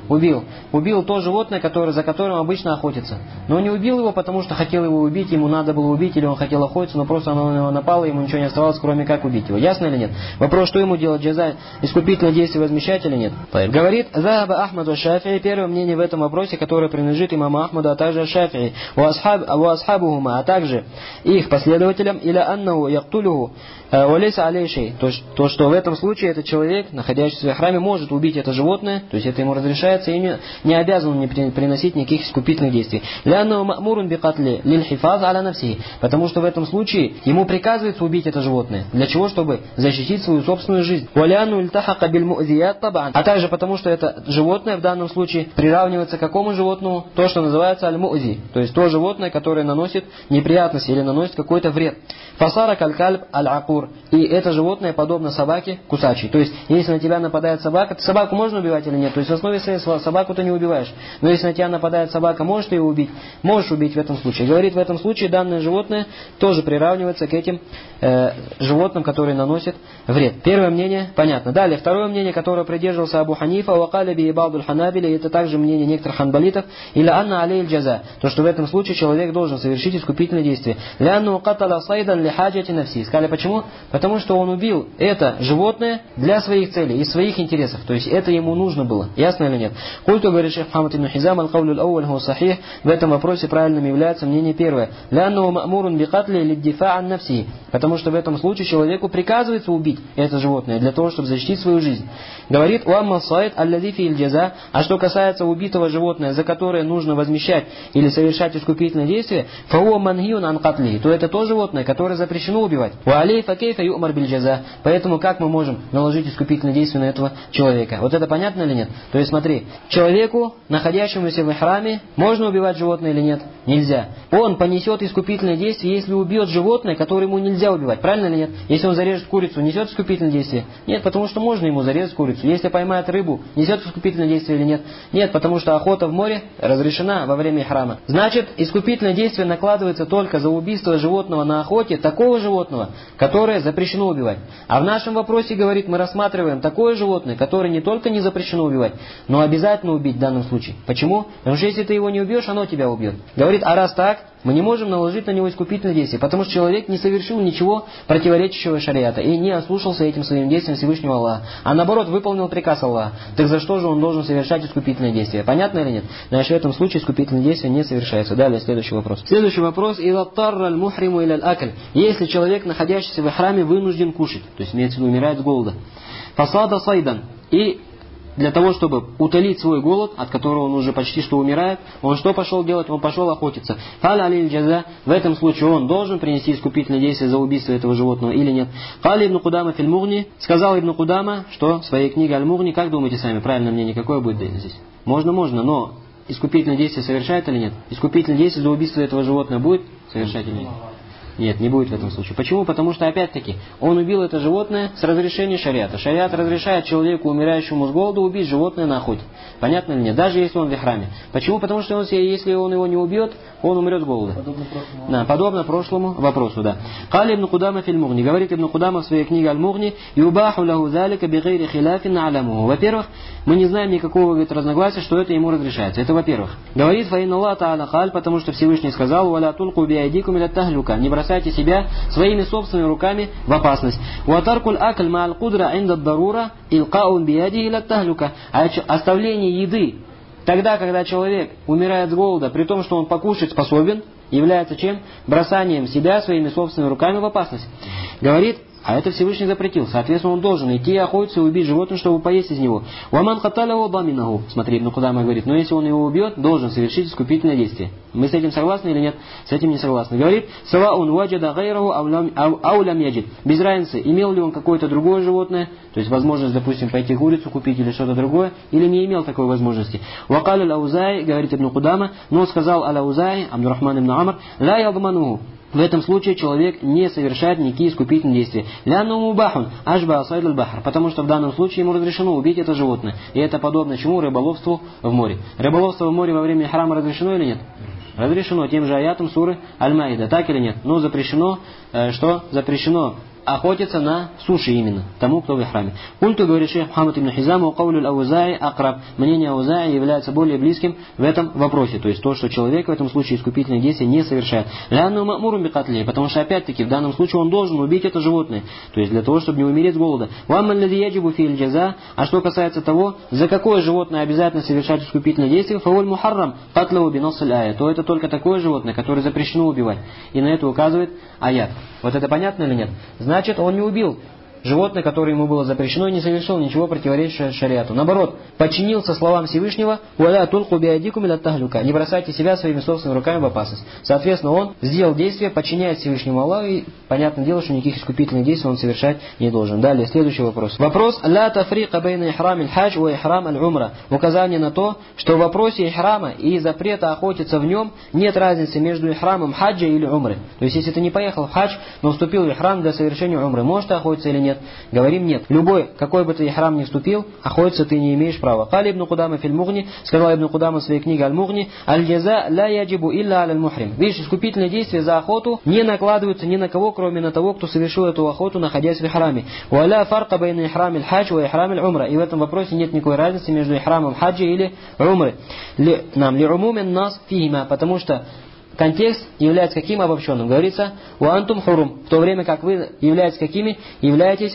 Убил. Убил то животное, которое, за которым обычно охотится. Но не убил его, потому что хотел его убить, ему надо было убить, или он хотел охотиться, но просто оно на него напало, ему ничего не оставалось, кроме как убить его. Ясно или нет? Вопрос, что ему делать, джаза, искупительное действие возмещать или нет? Говорит, «Захаба Ахмаду Шафии», первое мнение в этом вопросе, которое принадлежит имаму Ахмаду, а также Шафии, «Ва асхабухума», а также их последователям, «Иля аннаху яктулюху валейса алейшей», то, что в этом случае этот человек, находящийся в храме, может убить это животное, то есть это ему разрешается, и не, не обязан он не приносить никаких искупительных действий. «Ляннаху ма'мурун бикатли лиль хифаз аля нафсихи», потому что в этом случае ему приказывается убить это животное. Для чего? Чтобы защитить свою собственную жизнь. «Валяну ильтахака биль му'зият табан», а также потому, что это животное в данном случае приравнивается к какому животному? То, что называется аль-му'зи, то есть то животное, которое наносит неприятности или наносит какой-то вред. «Фасара каль-кальб аль-акур», и это животное подобно собаке кусачей. То есть, если на тебя нападает собака, то собаку можно убивать или нет? То есть, в основе своей собаку ты не убиваешь. Но если на тебя нападает собака, можешь ты ее убить? Можешь убить в этом случае. Говорит, в этом случае данное животное тоже приравнивается к этим э, животным, которые наносят вред. Первое мнение, понятно. Далее, второе мнение, которое придерживался Абу Ханифа, «Вакаля би ибадуль ханабили», это также мнение некоторых ханбалитов, «Иля анна алей джаза», то, что в этом случае человек должен совершить искупительное действие. «Лянну катала сайдан ли хаджати нафси». Сказали, почему? Потому что он убил это животное для своих целей и своих интересов. То есть это ему нужно было. Ясно или нет? Культу, говорит шейх Мухаммад ибн Хизам, аль-каулю аль-ауаль ху сахих, в этом вопросе правильным является мнение первое. «Лянну ма'мурун бикатли лиддифа ан нафси», потому что в этом случае человеку приказывается убить это животное для того, чтобы защитить свою жизнь. Говорит, «Уамма сайд аллади фи иль-джаза», а что касается убитого животного, за которое нужно возмещать или совершать искупительное действие, «фауа манхиюн ан катли», то это то животное, которое запрещено убивать. «Ва алей факейфа ю'мар биль-джаза», поэтому как мы можем наложить искупительное действие на этого человека? Вот это понятно или нет? То есть смотри, человеку, находящемуся в храме, можно убивать животное или нет? Нельзя. Он понесет искупительное действие, если убьет животное, которое ему нельзя убивать. Правильно или нет? Если он зарежет курицу, несет искупительное действие? Нет, потому что можно ему зарезать курицу. Если поймает рыбу, несет искупительное действие или нет? Нет, потому что охота в море разрешена во время храма. Значит, искупительное действие накладывается только за убийство животного на охоте, такого животного, которое запрещено убивать. А в нашем вопросе, говорит, мы рассматриваем такое животное, которое не только не запрещено убивать, но обязательно убить в данном случае. Почему? Потому что если ты его не убьешь, оно тебя убьет. Говорит, а раз так, мы не можем наложить на него искупительное действие, потому что человек не совершил ничего противоречащего шариата и не ослушался этим своим действием Всевышнего Аллаха, а наоборот выполнил приказ Аллаха. Так за что же он должен совершать искупительное действие? Понятно или нет? Значит, в этом случае искупительное действие не совершается. Далее, следующий вопрос. Следующий вопрос. Если человек, находящийся в храме, вынужден кушать, то есть имеется в виду, умирает с голода. Фасада сайдан. И для того, чтобы утолить свой голод, от которого он уже почти что умирает, он что пошел делать? Он пошел охотиться. Халя алиль джаза. В этом случае он должен принести искупительное действие за убийство этого животного или нет? Халя ибн Кудама филь Мугни. Сказал ибн Кудама, что в своей книге Аль-Мугни, как думаете сами, правильное мнение какое будет здесь? Можно, можно, но искупительное действие совершает или нет? Искупительное действие за убийство этого животного будет совершать или нет? Нет, не будет в этом случае. Почему? Потому что, опять-таки, он убил это животное с разрешения шариата. Шариат разрешает человеку, умирающему с голоду, убить животное на охоте. Понятно или нет? Даже если он в ихраме. Почему? Потому что он, если он его не убьет, он умрет с голода. Подобно прошлому, да, подобно прошлому вопросу, да. Кали ибн Кудама филь Мугни. Говорит ибн Кудама в своей книге Аль-Мугни, «Юбаху лаху залика бигайри хиляфин а'ламуху». Во-первых, мы не знаем никакого, говорит, разногласия, что это ему разрешается. Это во-первых. Говорит, «Фаин Аллах та'аля каль», потому что Всевышний сказал, «Валя тулку биайдикум иля тахлюка». Не бросайте себя своими собственными руками в опасность. «Ватаркуль акль ма'аль кудра инда дарура илкаун бияди иля тахлюка». А оставление еды тогда, когда человек умирает с голода, при том, что он покушать способен, является чем? Бросанием себя своими собственными руками в опасность. Говорит, а это Всевышний запретил. Соответственно, он должен идти охотиться и убить животное, чтобы поесть из него. «Уаман хаталяху даминаху». Смотри, ну куда мы говорит, но если он его убьет, должен совершить искупительное действие. Мы с этим согласны или нет? С этим не согласны. Говорит, «Саваун ваджада гайраху аулям яджид». Без разницы, имел ли он какое-то другое животное, то есть возможность, допустим, пойти курицу купить или что-то другое, или не имел такой возможности. «Вакалю лаузай», говорит ибн Кудама, но сказал аляузай, Абдурахман ибн Амр, «Ла ядмануху». В этом случае человек не совершает никакие искупительные действия. «Лянну мубахун ашба асайд аль-бахр», потому что в данном случае ему разрешено убить это животное. И это подобно чему? Рыболовству в море. Рыболовство в море во время храма разрешено или нет? Разрешено тем же аятом суры Аль-Маида. Так или нет? Но запрещено, э, что? Запрещено охотится на суше именно, тому, кто в ихраме. Культу, говорит шейх Мухаммад ибн Хизам, у каулю аузаи акраб. Мнение Аузаи является более близким в этом вопросе. То есть то, что человек в этом случае искупительные действия не совершает. Лянну ма'мурун бикатлихи, потому что опять-таки в данном случае он должен убить это животное. То есть для того, чтобы не умереть с голода. Вамма аллади яджибу фи аль-джаза. А что касается того, за какое животное обязательно совершать искупительные действия, фавуль мухаррам катлаху бинасс аль-ая, то это только такое животное, которое запрещено убивать. И на это указывает аят. Вот это понятно или нет? Значит, он не убил животное, которое ему было запрещено, и не совершил ничего противоречащего шариату. Наоборот, подчинился словам Всевышнего: «Уаля тулку биадикум иля тахлюка». Не бросайте себя своими собственными руками в опасность. Соответственно, он сделал действие, подчиняясь Всевышнему Аллаху, и понятное дело, что никаких искупительных действий он совершать не должен. Далее, следующий вопрос. Вопрос «Ля тафрика бейна ихрам аль-хадж ва ихрам аль-умра». Указание на то, что в вопросе ихрама и запрета охотиться в нем нет разницы между ихрамом хаджа или умры. То есть, если ты не поехал в хадж, но вступил в ихрам для совершения умры, можешь ты охотиться или нет? Нет. Говорим нет. Любой, какой бы ты ихрам ни вступил, охотиться ты не имеешь права. Кали ибн Кудама филь Мугни, сказал ибн Кудама в своей книге Аль-Мугни, аль-джаза ля яджибу илля аль-мухрим. Видишь, искупительные действия за охоту не накладываются ни на кого, кроме на того, кто совершил эту охоту, находясь в ихраме. Уаля фарка байна ихрам аль-хадж ва ихрам аль-умра. И в этом вопросе нет никакой разницы между ихрамом хаджа или умры. Ли, нам ли умумен нас фихима, потому что контекст является каким обобщенным? Говорится, «Уантум хурум», в то время как вы являетесь какими? Являетесь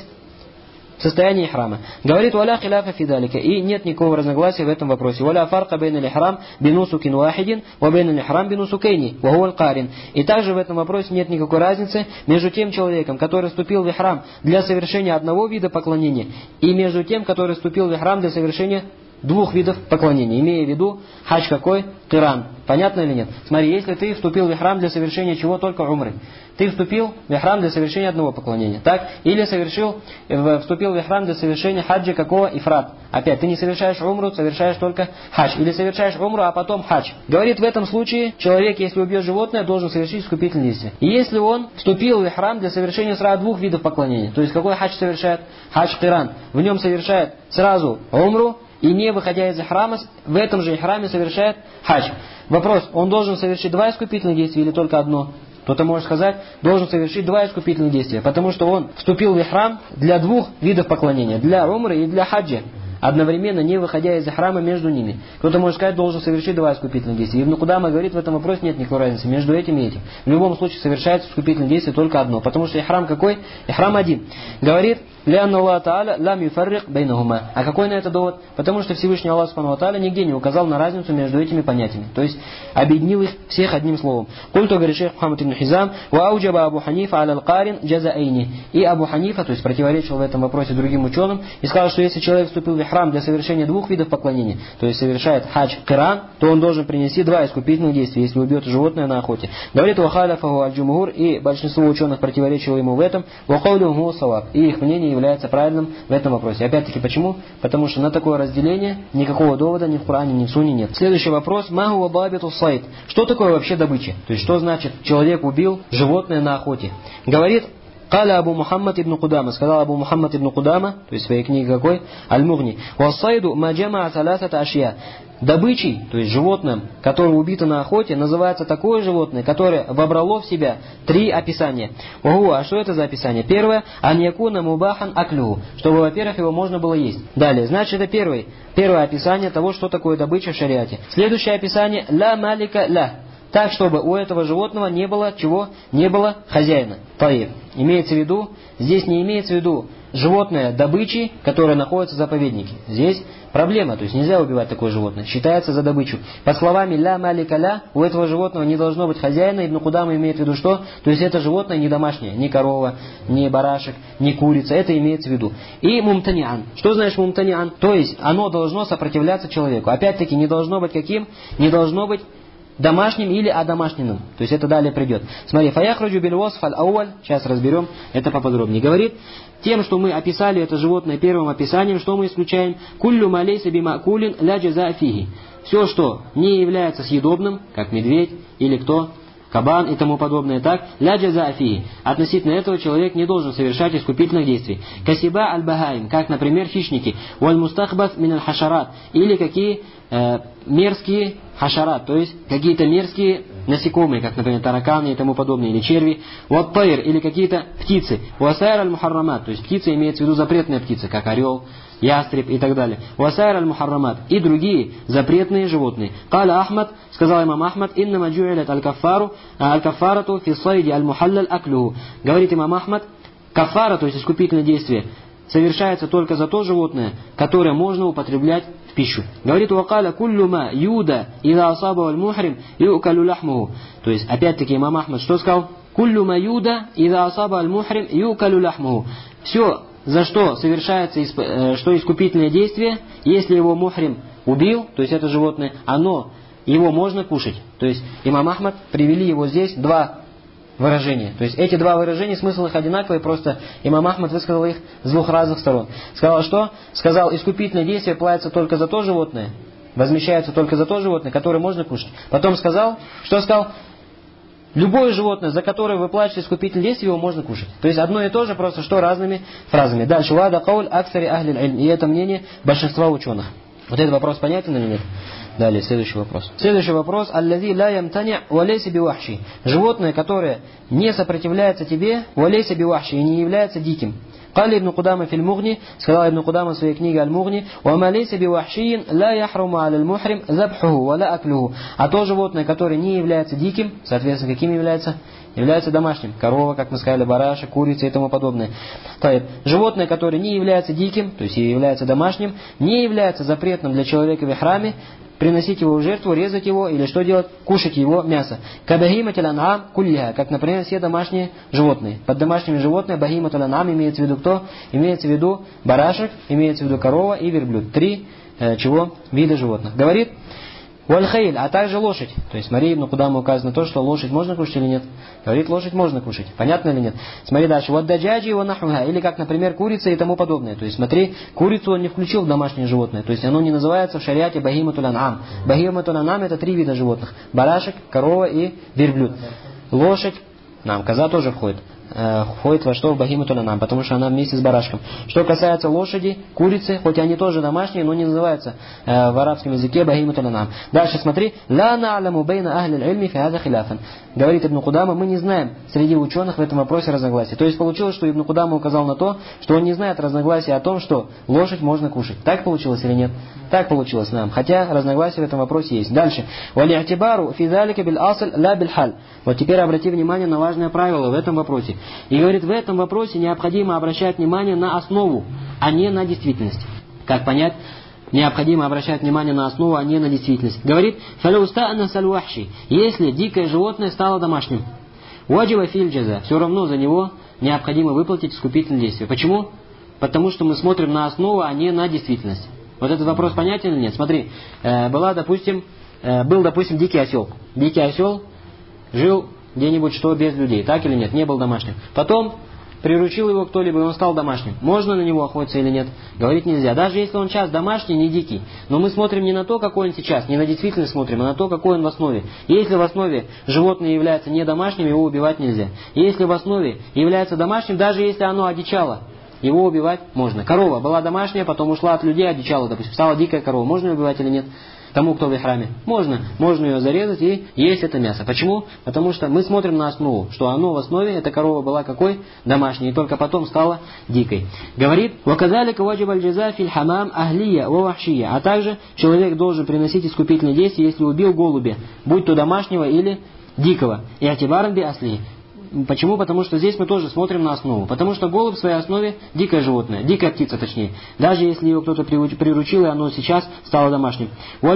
в состоянии ихрама. Говорит, «Валя хиляфа фидалика», и нет никакого разногласия в этом вопросе. «Валя фарка бейн аль-ихрам бинусукин вахидин, ва бейн аль-ихрам бинусукейни, ва хуа аль-карин». И также в этом вопросе нет никакой разницы между тем человеком, который вступил в ихрам для совершения одного вида поклонения, и между тем, который вступил в ихрам для совершения двух видов поклонения, имея в виду хадж какой? Киран. Понятно или нет? Смотри, если ты вступил в ихрам для совершения чего? Только умры. Ты вступил в ихрам для совершения одного поклонения. Так? Или совершил, вступил в ихрам для совершения хаджа какого? Ифрат. Опять, ты не совершаешь умру, совершаешь только хадж. Или совершаешь умру, а потом хадж. Говорит, в этом случае человек, если убьет животное, должен совершить искупительное действие. И если он вступил в ихрам для совершения сразу двух видов поклонения, то есть какой хадж совершает? Хадж киран. В нем совершает сразу умру, и не выходя из ихрама, в этом же ихраме совершает хадж. Вопрос, он должен совершить два искупительных действия или только одно? Кто-то может сказать, должен совершить два искупительных действия, потому что он вступил в ихрам для двух видов поклонения, для умры и для хаджа, одновременно не выходя из ихрама между ними. Кто-то может сказать, должен совершить два искупительных действия. Ибн Кудама говорит, в этом вопросе нет никакой разницы между этим и этим. В любом случае совершается искупительное действие только одно, потому что ихрам какой? Ихрам один. Говорит, «Лянна Аллах Та'аля лам юфаррик бейнахума». А какой на это довод? Потому что Всевышний Аллах Субхану ва Та'аля нигде не указал на разницу между этими понятиями. То есть объединил их всех одним словом. Культу, говорит шейх Мухаммад ибн Хизам, «Ва ауджаба Абу Ханифа аля аль-карин джазаэйни». И Абу Ханифа, то есть противоречил в этом вопросе другим ученым, и сказал, что если человек вступил в ихрам для совершения двух видов поклонения, то есть совершает хадж киран, то он должен принести два искупительных действия, если убьет животное на охоте. Говорит, «Вахаляфаху аль-джумгур», и большинство ученых противоречило ему в этом, «Вахаулюху саваб», и их мнение является правильным в этом вопросе. Опять-таки, почему? Потому что на такое разделение никакого довода ни в Коране, ни в Сунне нет. Следующий вопрос. Маху бабиту сайд. Что такое вообще добыча? То есть, что значит человек убил животное на охоте? Говорит, Каля Абу Мухаммад ибн Кудама, сказал Абу Мухаммад ибн Кудама, то есть в своей книге какой? Аль-Мугни. Вассайду маджама саласата ашья. Добычей, то есть животным, которое убито на охоте, называется такое животное, которое вобрало в себя три описания. Ого, а что это за описание? Первое, аньякуна мубахан аклюху, чтобы, во-первых, его можно было есть. Далее, значит, это первое, первое описание того, что такое добыча в шариате. Следующее описание, ла малика ла. Так, чтобы у этого животного не было чего? Не было хозяина. Таиб. Имеется в виду, здесь не имеется в виду животное добычи, которое находится в заповеднике. Здесь проблема, то есть нельзя убивать такое животное. Считается за добычу. По словами ля малика ля, у этого животного не должно быть хозяина. Ибн Кудама имеет в виду что? То есть это животное не домашнее, не корова, не барашек, не курица. Это имеется в виду. И мумтаниан. Что значит мумтаниан? То есть оно должно сопротивляться человеку. Опять-таки не должно быть каким? Не должно быть домашним или одомашненным. То есть это далее придет. Смотри, фаяхраджу бильвосф аль-ауаль, сейчас разберем это поподробнее. Говорит, тем, что мы описали это животное первым описанием, что мы исключаем? Куллю малейса бимакулин ля джаза фиги. Все, что не является съедобным, как медведь или кто, кабан и тому подобное, так, ля джаза фиги. Относительно этого человек не должен совершать искупительных действий. Касиба аль-багаим, как, например, хищники. Валь мустахбас мин аль-хашарат. Или какие э, мерзкие хашарат, то есть какие-то мерзкие насекомые, как, например, тараканы и тому подобное, или черви, ват-тайр, или какие-то птицы, васайр аль-мухаррамат, то есть птица имеется в виду запретные птицы, как орел, ястреб и так далее. Васайр аль-мухаррамат, и другие запретные животные. Каля Ахмад, сказал имам Ахмад, иннама джу'илят аль-каффару, аль-каффарату фи сайди аль-мухаллал аклюху. Говорит имам Ахмад, каффара, то есть искупительное действие, совершается только за то животное, которое можно употреблять в пищу. Говорит, вакаля куллюма юда ида асаба аль-мухрим юкалю лахмуху. То есть, опять-таки, имам Ахмад что сказал? Куллюма юда ида асаба аль-мухрим юкалю лахмуху. Все, за что совершается что искупительное действие, если его мухрим убил, то есть это животное, оно, его можно кушать. То есть, имам Ахмад привели его здесь два выражения. То есть эти два выражения, смысл их одинаковый, просто имам Ахмад высказал их с двух разных сторон. Сказал что? Сказал, искупительное действие платится только за то животное, возмещается только за то животное, которое можно кушать. Потом сказал, что сказал? Любое животное, за которое вы платите искупительное действие, его можно кушать. То есть одно и то же, просто что разными фразами. Дальше. Вада кауль аксари ахлиль ильм. И это мнение большинства ученых. Вот этот вопрос понятен или нет? Далее, следующий вопрос. Следующий вопрос. Аллази ла ямтани валейса бивахши. Животное, которое не сопротивляется тебе, валейса бивахши, и не является диким. Кали ибн Кудама фил Мугни, сказал ибн Кудама в своей книге Аль-Мугни, «Вама лейса бивахшиин ла яхруму аля мухрим забхуху ва ла аклюху». А то животное, которое не является диким, соответственно, каким является? Является домашним. Корова, как мы сказали, барашек, курица и тому подобное. Так, животное, которое не является диким, то есть и является домашним, не является запретным для человека в ихраме, приносить его в жертву, резать его или что делать? Кушать его мясо. Кабахиматил ан'ам куллиха, как, например, все домашние животные. Под домашними животными бахиматул ан'ам имеется в виду кто? Имеется в виду барашек, имеется в виду корова и верблюд. Три э, чего? Вида животных. Говорит, валь-хейль, а также лошадь. То есть, смотри, ну куда мы указано то, что лошадь можно кушать или нет? Говорит, лошадь можно кушать. Понятно или нет? Смотри дальше. Вот даджаджи его нахуга. Или как, например, курица и тому подобное. То есть, смотри, курицу он не включил в домашнее животное. То есть, оно не называется в шариате бахиматул ан'ам. Бахиматул ан'ам это три вида животных. Барашек, корова и верблюд. Лошадь, нам, коза тоже входит. Входит во что? В бахиматул ан'ам, потому что она вместе с барашком. Что касается лошади, курицы, хоть они тоже домашние, но не называются э, в арабском языке бахиматул ан'ам. Дальше смотри. Ла на'ламу бейна ахли аль-ильми фи хаза хиляфан. Говорит Ибн Кудама, мы не знаем среди ученых в этом вопросе разногласия. То есть получилось, что Ибн Кудама указал на то, что он не знает разногласия о том, что лошадь можно кушать. Так получилось или нет? Так получилось нам. Хотя разногласия в этом вопросе есть. Дальше. Вали'тибару фи залика бил асл ла бил халь. Вот теперь обрати внимание на важное правило в этом вопросе. И говорит, в этом вопросе необходимо обращать внимание на основу, а не на действительность. Как понять? Необходимо обращать внимание на основу, а не на действительность. Говорит, фалюста'на сальвахши. Если дикое животное стало домашним, ваджиба филь джаза. Все равно за него необходимо выплатить искупительное действие. Почему? Потому что мы смотрим на основу, а не на действительность. Вот этот вопрос понятен или нет? Смотри, э, была, допустим, э, был, допустим, дикий осел. Дикий осел жил где-нибудь что без людей, так или нет? Не был домашним. Потом приручил его кто-либо, и он стал домашним. Можно на него охотиться или нет? Говорить нельзя. Даже если он сейчас домашний, не дикий. Но мы смотрим не на то, какой он сейчас, не на действительность смотрим, а на то, какой он в основе. И если в основе животное является не домашним, его убивать нельзя. И если в основе является домашним, даже если оно одичало, его убивать можно. Корова была домашняя, потом ушла от людей, одичала, допустим, стала дикая корова. Можно ее убивать или нет? Тому, кто в ихраме. Можно. Можно ее зарезать и есть это мясо. Почему? Потому что мы смотрим на основу, что оно в основе, эта корова была какой? Домашней. И только потом стала дикой. Говорит, وَكَذَلِكَ وَجِبَ الْجَزَاء فِي الْحَمَامِ أَهْلِيَّ وَوَحْشِيَّ. А также человек должен приносить искупительное действие, если убил голубя, будь то домашнего или дикого. И атибаран би асли. Почему? Потому что здесь мы тоже смотрим на основу. Потому что голубь в своей основе дикое животное, дикая птица точнее. Даже если его кто-то приручил, и оно сейчас стало домашним.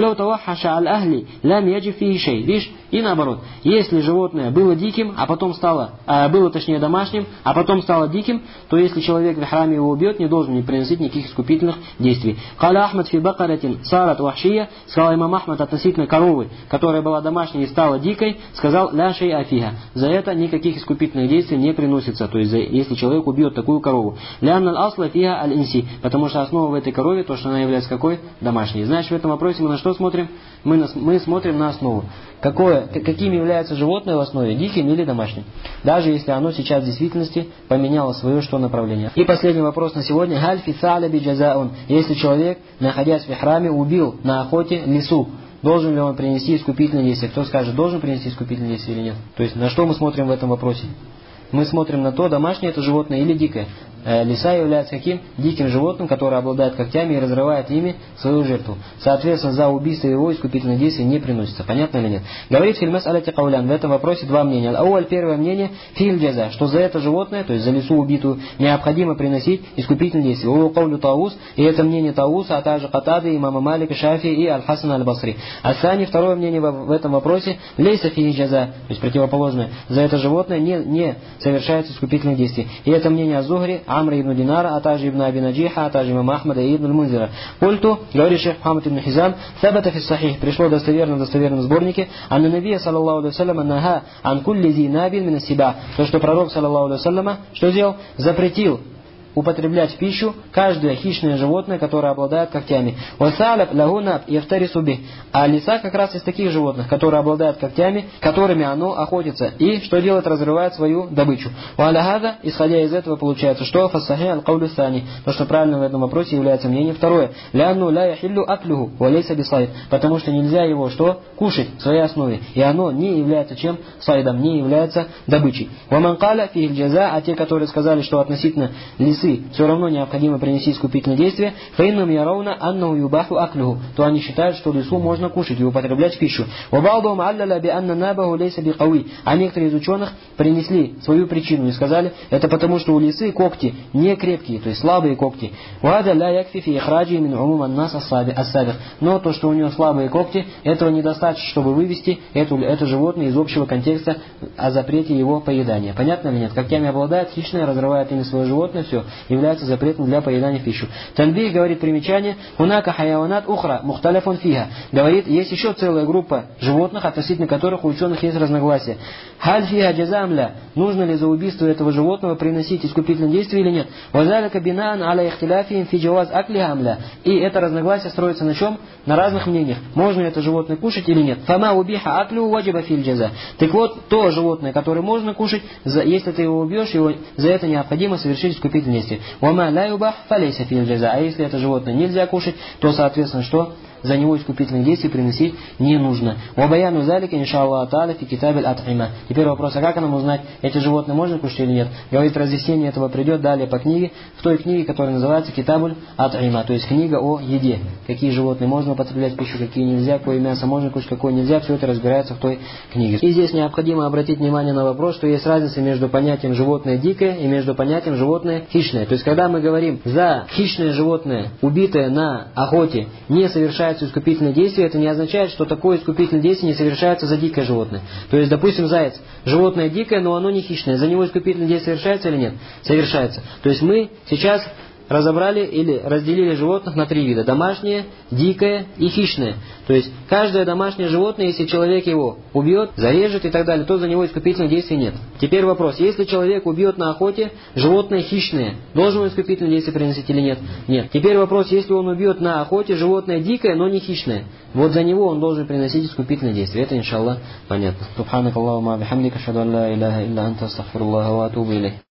Видишь? И наоборот. Если животное было диким, а потом стало, а, было точнее домашним, а потом стало диким, то если человек в храме его убьет, не должен не приносить никаких искупительных действий. Каля Ахмад фи бакаратин сарат вахшия, сказал имам Ахмад относительно коровы, которая была домашней и стала дикой, сказал ля шей афиха. За это никаких искупительных действий не приносится, то есть если человек убьет такую корову. Лянналь асла фиха аль инси, потому что основа в этой корове то, что она является какой? Домашней. Значит, в этом вопросе мы на что смотрим? Мы, на, мы смотрим на основу. Какое, каким является животное в основе, диким или домашним. Даже если оно сейчас в действительности поменяло свое что направление. И последний вопрос на сегодня. Халь фи са'ля би джазаун. Если человек, находясь в ихраме, убил на охоте лису, должен ли он принести искупительное действие. Кто скажет, должен принести искупительное действие или нет? То есть на что мы смотрим в этом вопросе? Мы смотрим на то, домашнее это животное или дикое. Э, лиса является каким? Диким животным, которое обладает когтями и разрывает ими свою жертву. Соответственно, за убийство его искупительное действие не приносится. Понятно или нет? Говорит фильмас аляти каулян. В этом вопросе два мнения. Ауаль, первое мнение, филь джаза, что за это животное, то есть за лису убитую, необходимо приносить искупительное действие. У каулю таус, и это мнение Тауса, а также Катады, имама Малика, Шафи и Аль-Хасан Аль-Басри. Асани, второе мнение в, в этом вопросе, лейса фи джаза, то есть противоположное, за это животное не, не совершается искупительное действие. И это мнение Аз-Зухри, Амра ибн Динара, а также ибн Аби Наджиха, а также имама Ахмада и ибн Аль-Мунзира. Культу, говорит шейх Мухаммад ибн Хизам, сабата фи сахих, пришло достоверно в достоверном сборнике, анна набия, саллаллаху алейхи вассалям, наха ан кулли зи набин мина сиба. То, что пророк, саллаллаху алейхи вассалям, что сделал? Запретил употреблять в пищу каждое хищное животное, которое обладает когтями. Васалаб лагунаб яфтарисуби. А лиса как раз из таких животных, которые обладают когтями, которыми оно охотится. И что делает? Разрывает свою добычу. Валахада, исходя из этого, получается, что фассахи аль-каулю сани. То, что правильно в этом вопросе является мнение второе. Лянну ля яхиллю аклюху валейса бисайд. Потому что нельзя его что? Кушать в своей основе. И оно не является чем? Сайдом, не является добычей. Ваманкаля фихиль джаза, а те, которые сказали, что относительно лисы все равно необходимо принести искупительное действие, фаиннам ярауна аннау юбаху аклюху, то они считают, что лису можно кушать и употреблять в пищу. Вабалдум алляля би анна набаху лейса би кауи. А некоторые из ученых принесли свою причину и сказали, это потому, что у лисы когти не крепкие, то есть слабые когти. Вада ля якфи фи ихраджи мин умум аннас ас-сабих. Но то, что у него слабые когти, этого недостаточно, чтобы вывести эту, это животное из общего контекста о запрете его поедания. Понятно или нет? Когтями обладает, хищное, разрывает ими свое животное, все, является запретом для поедания в пищу. Танбих говорит примечание, унака хаяванат ухра мухталяфун фиха. Говорит, есть еще целая группа животных, относительно которых у ученых есть разногласия. Халь фиха джазамля, нужно ли за убийство этого животного приносить искупительное действие или нет? Вазалика бинаан аля ихтиляфиин фи джаваз аклиха амля. И это разногласие строится на чем? На разных мнениях. Можно это животное кушать или нет? Фама убиха аклю ваджиба филь джаза. Так вот, то животное, которое можно кушать, за, если ты его убьешь, его, за это необходимо совершить искупительное действие. Уама ля юбах фалейса филь джаза. А если это животное нельзя кушать, то, соответственно, что? За него искупительных действий приносить не нужно. Вабаяну залика, иншаллаху та'аля, фи китабиль ат'има. Теперь вопрос, а как нам узнать, эти животные можно кушать или нет? Говорит, разъяснение этого придет далее по книге, в той книге, которая называется Китабуль ат'има, то есть книга о еде. Какие животные можно употреблять в пищу, какие нельзя, какое мясо можно кушать, какое нельзя, все это разбирается в той книге. И здесь необходимо обратить внимание на вопрос, что есть разница между понятием животное дикое и между понятием животное хищное. То есть, когда мы говорим за хищное животное, убитое на охоте, не совершает искупительное действие, это не означает, что такое искупительное действие не совершается за дикое животное. То есть, допустим, заяц, животное дикое, но оно не хищное, за него искупительное действие совершается или нет? Совершается. То есть мы сейчас разобрали или разделили животных на три вида: домашнее, дикое и хищное. То есть каждое домашнее животное, если человек его убьет, зарежет и так далее, то за него искупительного действия нет. Теперь вопрос: если человек убьет на охоте животное хищное, должен он искупительное действие приносить или нет? Нет. Теперь вопрос: если он убьет на охоте животное дикое, но не хищное, вот за него он должен приносить искупительное действие. Это, иншаллах, понятно. Субханакаллахумма бихамдика, ашхаду ан ла иляха илля анта, астагфируллаха ва атубу илейх.